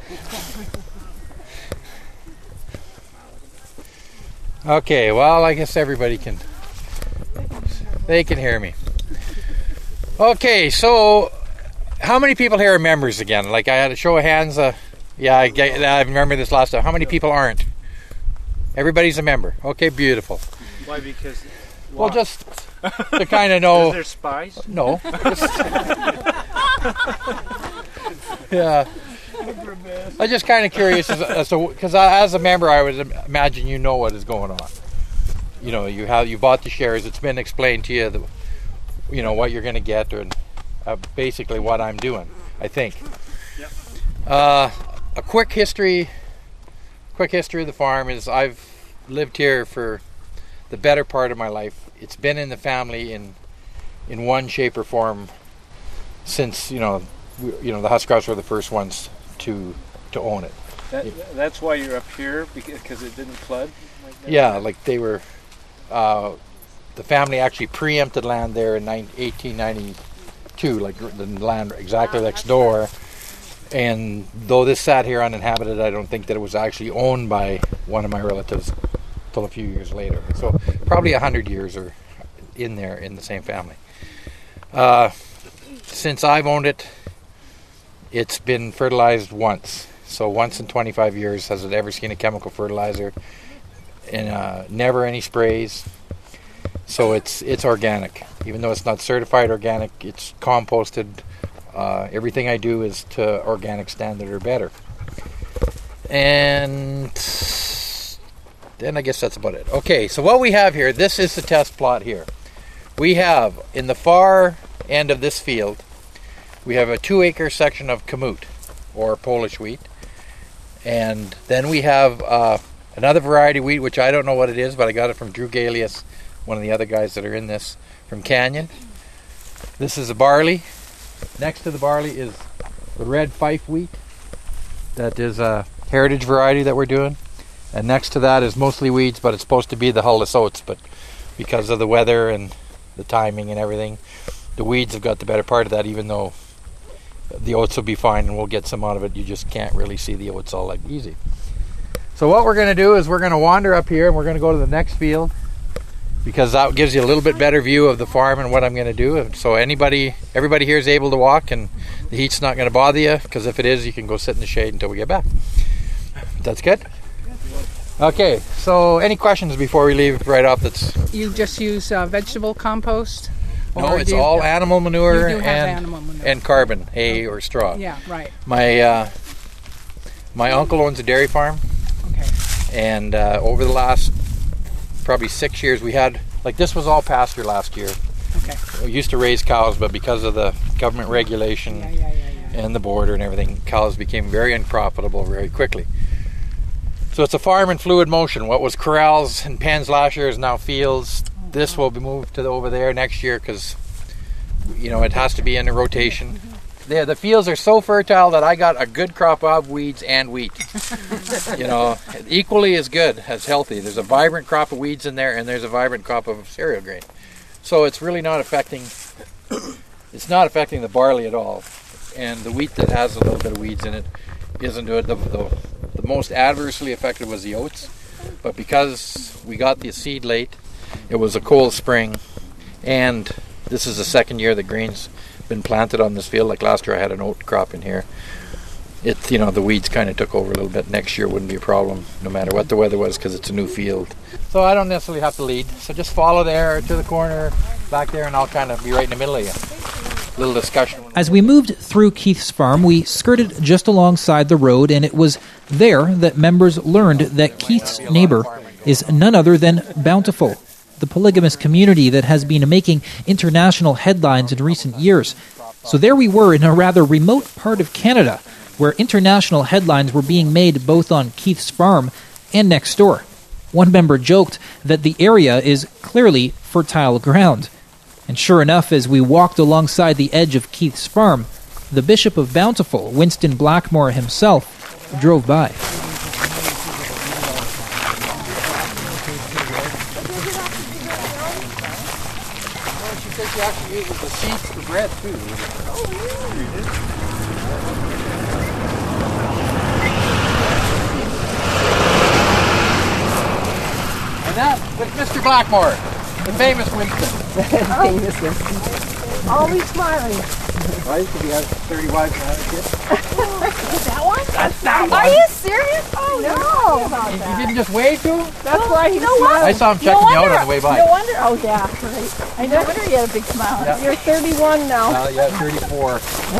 Okay, well, I guess everybody can... They can hear me. Okay, so how many people here are members again? Like, I had a show of hands. I remember this last time. How many people aren't? Everybody's a member. Okay, beautiful. Why? Because... Well, just to kind of know... Is there spies? No. Yeah. I'm just kind of curious as to, because as a member, I would imagine you know what is going on. You know, you bought the shares. It's been explained to you, what you're going to get, and basically what I'm doing, I think. Yep. A quick history of the farm is I've lived here for the better part of my life. It's been in the family in one shape or form since the Huscrofts were the first ones to own it. That's why you're up here, because it didn't flood? Yeah, like they were... the family actually preempted land there in 1892, like the land exactly next door. And though this sat here uninhabited, I don't think that it was actually owned by one of my relatives until a few years later. So probably 100 years are in there in the same family. Since I've owned it, it's been fertilized once. So once in 25 years has it ever seen a chemical fertilizer, and never any sprays. So it's organic. Even though it's not certified organic, it's composted. Everything I do is to organic standard or better. And then I guess that's about it. Okay, so what we have here, this is the test plot here. We have, in the far end of this field, we have a 2-acre section of kamut, or Polish wheat. And then we have another variety of wheat, which I don't know what it is, but I got it from Drew Galius, one of the other guys that are in this, from Canyon. This is a barley. Next to the barley is the red Fife wheat. That is a heritage variety that we're doing. And next to that is mostly weeds, but it's supposed to be the Hullis oats, but because of the weather and the timing and everything, the weeds have got the better part of that, even though the oats will be fine and we'll get some out of it. You just can't really see the oats all that easy. So what we're going to do is we're going to wander up here and we're going to go to the next field, because that gives you a little bit better view of the farm and what I'm going to do. And so everybody here is able to walk, and the heat's not going to bother you, because if it is, you can go sit in the shade until we get back. That's good? Okay, so any questions before we leave right off? You just use vegetable compost? No, it's all animal manure and carbon, hay or straw. Yeah, right. My uncle owns a dairy farm. Okay. And over the last probably 6 years, we had, like, this was all pasture last year. Okay. We used to raise cows, but because of the government regulation and the border and everything, cows became very unprofitable very quickly. So it's a farm in fluid motion. What was corrals and pens last year is now fields. This will be moved to over there next year, because it has to be in a rotation. The fields are so fertile that I got a good crop of weeds and wheat. Equally as good, as healthy. There's a vibrant crop of weeds in there, and there's a vibrant crop of cereal grain. So it's really not affecting. It's not affecting the barley at all, and the wheat that has a little bit of weeds in it isn't doing it. The most adversely affected was the oats, but because we got the seed late, it was a cold spring, and this is the second year that grain's been planted on this field. Like last year I had an oat crop in here. The weeds kind of took over a little bit. Next year wouldn't be a problem no matter what the weather was, because it's a new field. So I don't necessarily have to lead, so just follow there to the corner back there, and I'll kind of be right in the middle of you. Little discussion. As we moved through Keith's farm, we skirted just alongside the road, and it was there that members learned that Keith's neighbor is none other than Bountiful. the polygamous community that has been making international headlines in recent years. So there we were in a rather remote part of Canada, where international headlines were being made both on Keith's farm and next door. One member joked that the area is clearly fertile ground. And sure enough, as we walked alongside the edge of Keith's farm, the Bishop of Bountiful, Winston Blackmore himself, drove by. She actually uses the seeds for bread too. And that with Mr. Blackmore, the famous Winston. Famous Winston. Always smiling. Right? Because he has 30 wives and 100 kids. That one? That's that one. Are you serious? Oh no! You didn't just wave to him? That's why he's smiling. I saw him checking you out on the way by. No wonder. Oh yeah, right. I no wonder you had a big smile. Yeah. You're 31 now. Yeah, 34.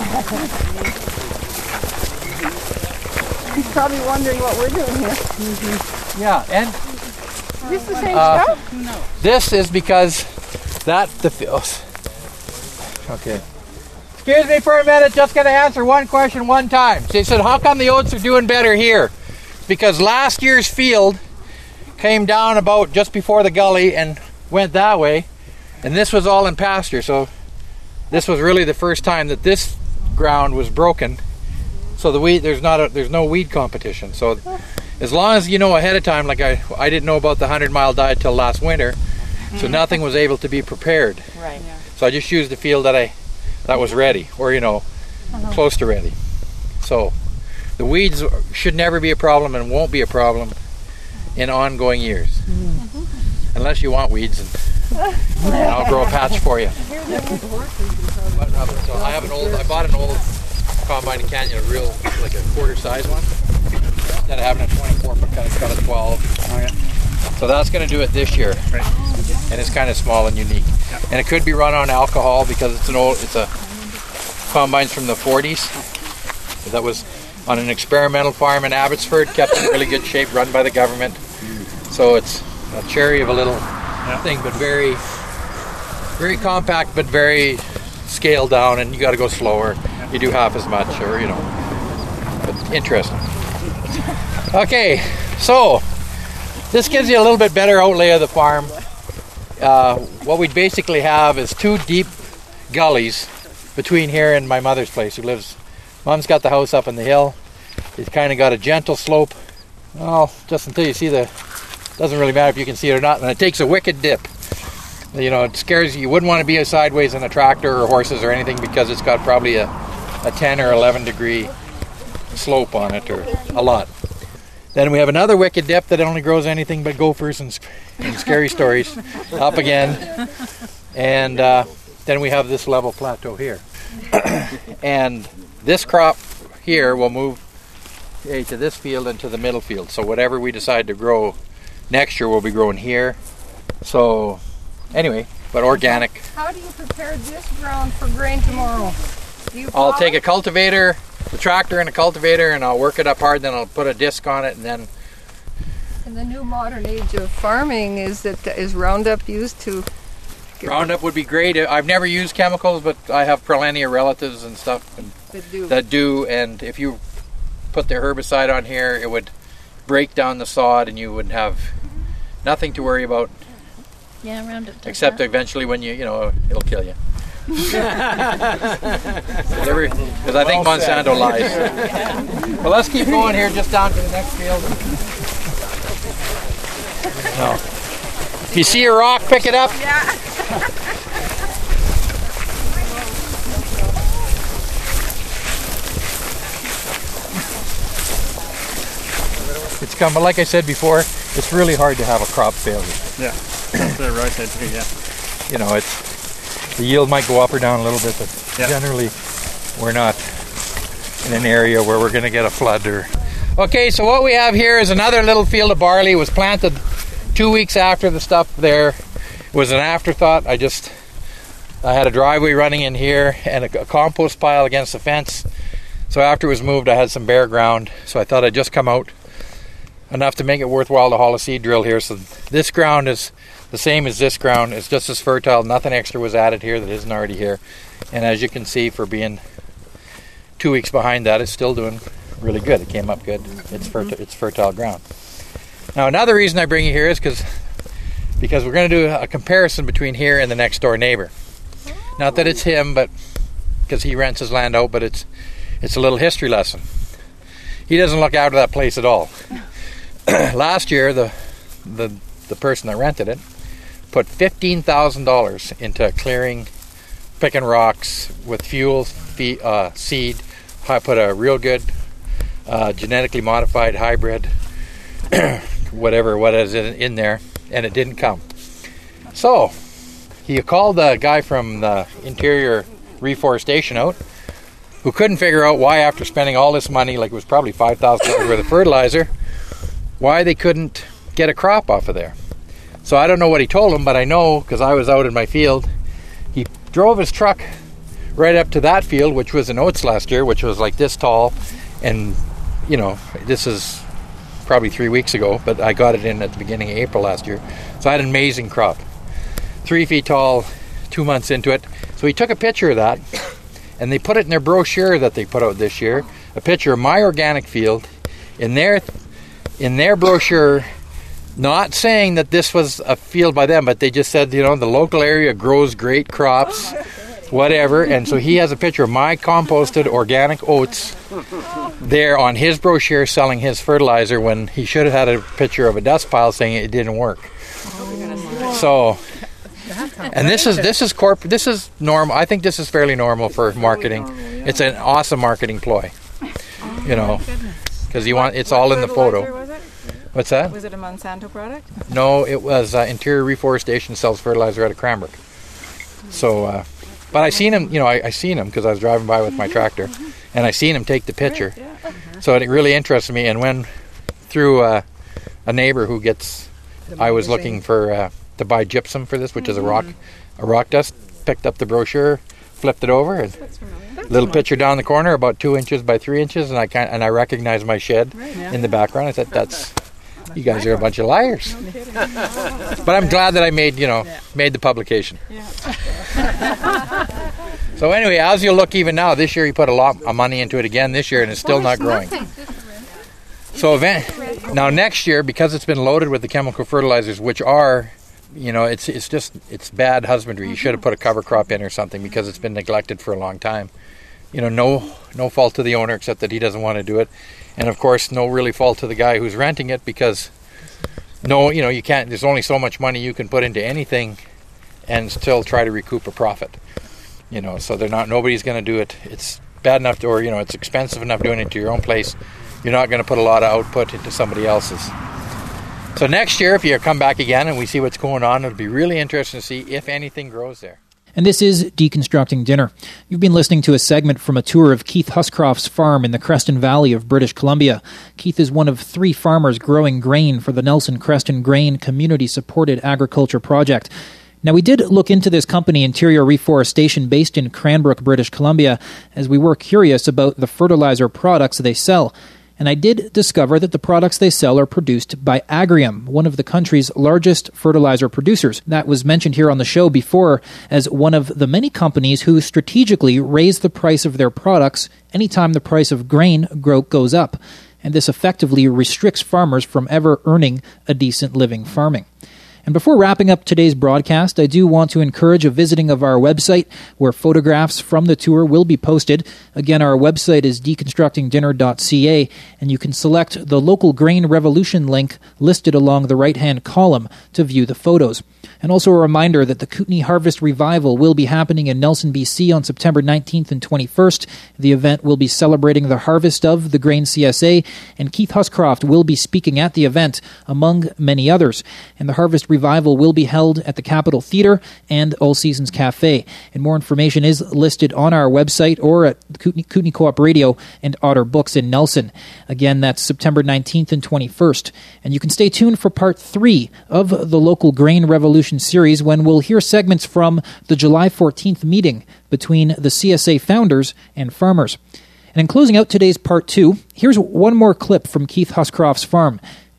He's probably wondering what we're doing here. Yeah, and Is this the same stuff? no. This is because Okay. Excuse me for a minute, just going to answer one question one time. She said, how come the oats are doing better here? Because last year's field came down about just before the gully and went that way, and this was all in pasture, so this was really the first time that this ground was broken. So the weed, there's no weed competition. So as long as you know ahead of time, like I didn't know about the 100-mile diet till last winter, so nothing was able to be prepared. Right. So I just used the field that was ready, or close to ready. So the weeds should never be a problem and won't be a problem in ongoing years, unless you want weeds, and I'll grow a patch for you. So I bought an old combine in Canyon, like a quarter size one. Instead of having a 24 foot, kind of got a 12. Oh yeah. So that's going to do it this year. Right. And it's kind of small and unique. Yeah. And it could be run on alcohol because it's a combines from the 40s. That was on an experimental farm in Abbotsford, kept in really good shape, run by the government. So it's a cherry of a little thing, but very, very compact, but very scaled down, and you got to go slower. You do half as much, but interesting. Okay, so this gives you a little bit better outlay of the farm. What we basically have is two deep gullies between here and my mother's place. Mom's got the house up on the hill. It's kind of got a gentle slope. Well, just until you see doesn't really matter if you can see it or not, and it takes a wicked dip. It scares you. You wouldn't want to be sideways in a tractor or horses or anything because it's got probably a 10 or 11 degree slope on it, or a lot. Then we have another wicked dip that only grows anything but gophers and scary stories. Up again. And then we have this level plateau here. And this crop here will move to this field and to the middle field. So whatever we decide to grow next year will be growing here. So anyway, but organic. How do you prepare this ground for grain tomorrow? I'll take a cultivator, the tractor and a cultivator, and I'll work it up hard, then I'll put a disc on it, and then... In the new modern age of farming, is Roundup used to... Roundup would be great. I've never used chemicals, but I have plenty of relatives and stuff that do, and if you put the herbicide on here, it would break down the sod, and you would have nothing to worry about. Yeah, Roundup does except that. Eventually when it'll kill you. Because I think Monsanto lies. Well, let's keep going here, just down to the next field. No. If you see a rock, pick it up. Yeah. It's come, but like I said before, it's really hard to have a crop failure. Yeah, that's the right side too. Yeah. The yield might go up or down a little bit, but generally we're not in an area where we're going to get a flood or. Okay, so what we have here is another little field of barley. It was planted 2 weeks after the stuff there. It was an afterthought. I had a driveway running in here and a compost pile against the fence. So after it was moved, I had some bare ground. So I thought I'd just come out enough to make it worthwhile to haul a seed drill here. So this ground is the same as this ground. It's just as fertile. Nothing extra was added here that isn't already here. And as you can see, for being 2 weeks behind that, it's still doing really good. It came up good. It's fertile ground. Now, another reason I bring you here is because we're going to do a comparison between here and the next door neighbor. Not that it's him, but because he rents his land out, but it's a little history lesson. He doesn't look after that place at all. Last year, the person that rented it put $15,000 into clearing, picking rocks with fuel, seed. I put a real good genetically modified hybrid, whatever what is in there, and it didn't come. So he called the guy from the interior reforestation out, who couldn't figure out why, after spending all this money, like it was probably $5,000 worth of fertilizer, why they couldn't get a crop off of there. So I don't know what he told him, but I know, because I was out in my field, he drove his truck right up to that field, which was in oats last year, which was like this tall, and you know, this is probably 3 weeks ago, but I got it in at the beginning of April last year. So I had an amazing crop, 3 feet tall, 2 months into it. So he took a picture of that, and they put it in their brochure that they put out this year, a picture of my organic field in their brochure, not saying that this was a field by them, but they just said, you know, the local area grows great crops, whatever. And so he has a picture of my composted organic oats there on his brochure selling his fertilizer, when he should have had a picture of a dust pile saying it didn't work. So, and this is normal. I think this is fairly normal for marketing. It's an awesome marketing ploy, you know, because it's all in the photo. Was it? What's that? Was it a Monsanto product? No, it was Interior Reforestation sells fertilizer out of Cranbrook. So, but I seen him, you know, I seen him because I was driving by with my tractor, and I seen him take the picture. So it really interested me, and went through a neighbor who I was looking for to buy gypsum for this, which is a rock dust. Picked up the brochure, flipped it over, and little picture down the corner, about 2 inches by 3 inches, and I recognized my shed in the background. I said, you guys are a bunch of liars. But I'm glad that I made the publication. So anyway, as you look even now, this year he put a lot of money into it again this year, and it's still not growing. So now next year, because it's been loaded with the chemical fertilizers, which are, you know, it's bad husbandry. You should have put a cover crop in or something, because it's been neglected for a long time. You know, no fault to the owner except that he doesn't want to do it. And of course, no really fault to the guy who's renting it, because you can't, there's only so much money you can put into anything and still try to recoup a profit. You know, so nobody's going to do it. It's bad enough or it's expensive enough doing it to your own place. You're not going to put a lot of output into somebody else's. So next year, if you come back again and we see what's going on, it'll be really interesting to see if anything grows there. And this is Deconstructing Dinner. You've been listening to a segment from a tour of Keith Huscroft's farm in the Creston Valley of British Columbia. Keith is one of 3 farmers growing grain for the Nelson Creston Grain Community-Supported Agriculture Project. Now, we did look into this company, Interior Reforestation, based in Cranbrook, British Columbia, as we were curious about the fertilizer products they sell. And I did discover that the products they sell are produced by Agrium, one of the country's largest fertilizer producers. That was mentioned here on the show before as one of the many companies who strategically raise the price of their products anytime the price of grain goes up. And this effectively restricts farmers from ever earning a decent living farming. And before wrapping up today's broadcast, I do want to encourage a visiting of our website, where photographs from the tour will be posted. Again, our website is deconstructingdinner.ca, and you can select the local Grain Revolution link listed along the right-hand column to view the photos. And also a reminder that the Kootenay Harvest Revival will be happening in Nelson, BC on September 19th and 21st. The event will be celebrating the harvest of the Grain CSA, and Keith Huscroft will be speaking at the event, among many others. And the Harvest Revival will be held at the Capitol Theatre and All Seasons Cafe. And more information is listed on our website or at Kootenay Co-op Radio and Otter Books in Nelson. Again, that's September 19th and 21st. And you can stay tuned for part 3 of the local Grain Revolution series, when we'll hear segments from the July 14th meeting between the CSA founders and farmers. And in closing out today's part 2, here's one more clip from Keith Huscroft's farm.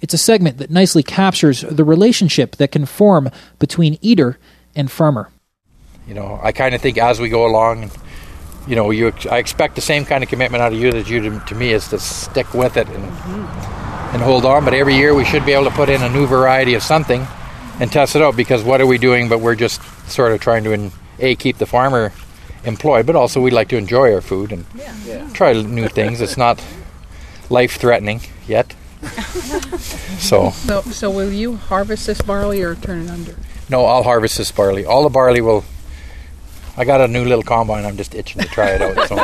It's a segment that nicely captures the relationship that can form between eater and farmer. I kind of think as we go along, I expect the same kind of commitment out of you that you do to me, is to stick with it and hold on. But every year we should be able to put in a new variety of something and test it out, because what are we doing but we're just sort of trying to keep the farmer employed, but also we like to enjoy our food and try new things. It's not life-threatening yet. So will you harvest this barley or turn it under? No, I'll harvest this barley. All the barley will... I got a new little combine. I'm just itching to try it out. So.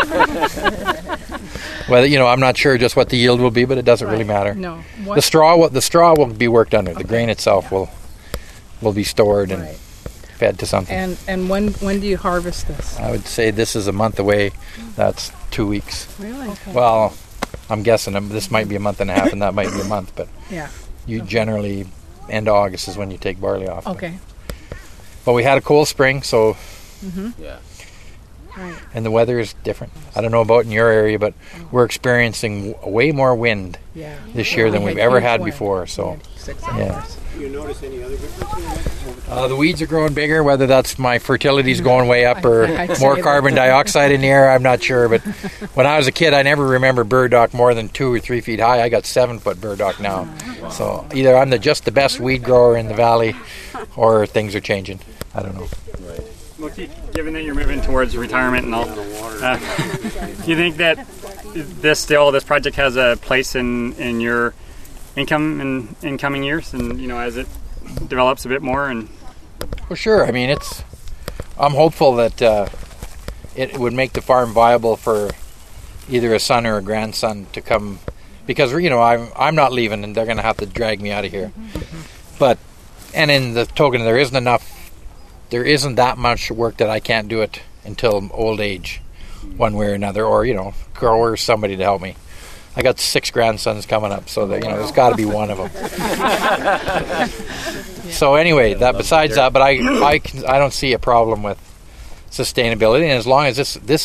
Well, I'm not sure just what the yield will be, but it doesn't really matter. No. The straw will be worked under. The grain itself will be stored and fed to something. And when do you harvest this? I would say this is a month away. That's 2 weeks. Really? Okay. Well, I'm guessing this might be a month and a half, and that might be a month. But you generally end of August is when you take barley off. Okay. But we had a cold spring, so. Yeah. Right. And the weather is different. I don't know about in your area, but we're experiencing way more wind this year than we've ever had before. So, Do you notice any other difference? The weeds are growing bigger. Whether that's my fertility's going way up or more carbon dioxide in the air, I'm not sure. But when I was a kid, I never remember burdock more than 2 or 3 feet high. I got 7-foot burdock now. So either I'm just the best weed grower in the valley, or things are changing. I don't know. Well, given that you're moving towards retirement and all, do you think that this project has a place in your income in coming years, and as it develops a bit more? And well, sure. I mean, I'm hopeful that it would make the farm viable for either a son or a grandson to come, because I'm not leaving, and they're going to have to drag me out of here. But in the token, there isn't that much work that I can't do it until old age, one way or another, or or somebody to help me. I got 6 grandsons coming up, so that there's got to be one of them. So anyway, besides that, but I don't see a problem with sustainability, and as long as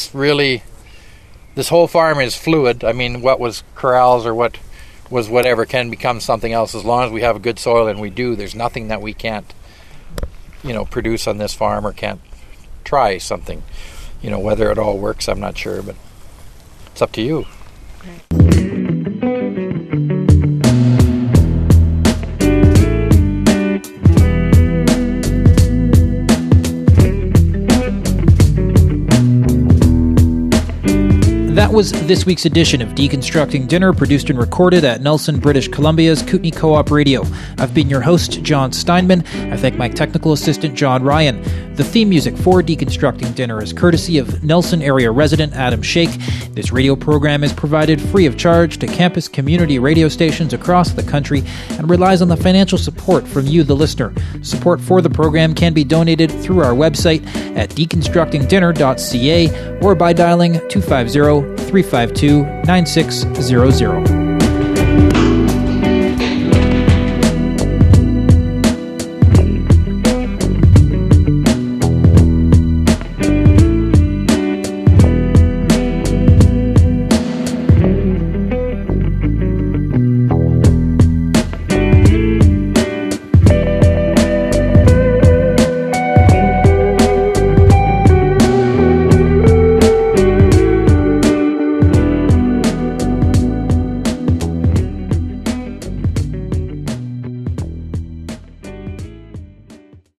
this whole farm is fluid. I mean, what was corrals or what was whatever can become something else, as long as we have a good soil, and we do. There's nothing that we can't produce on this farm or can't try something. Whether it all works, I'm not sure, but it's up to you. That was this week's edition of Deconstructing Dinner, produced and recorded at Nelson, British Columbia's Kootenai Co-op Radio. I've been your host, John Steinman. I thank my technical assistant, John Ryan. The theme music for Deconstructing Dinner is courtesy of Nelson area resident Adam Shake. This radio program is provided free of charge to campus community radio stations across the country and relies on the financial support from you, the listener. Support for the program can be donated through our website at deconstructingdinner.ca or by dialing 250-352-9600.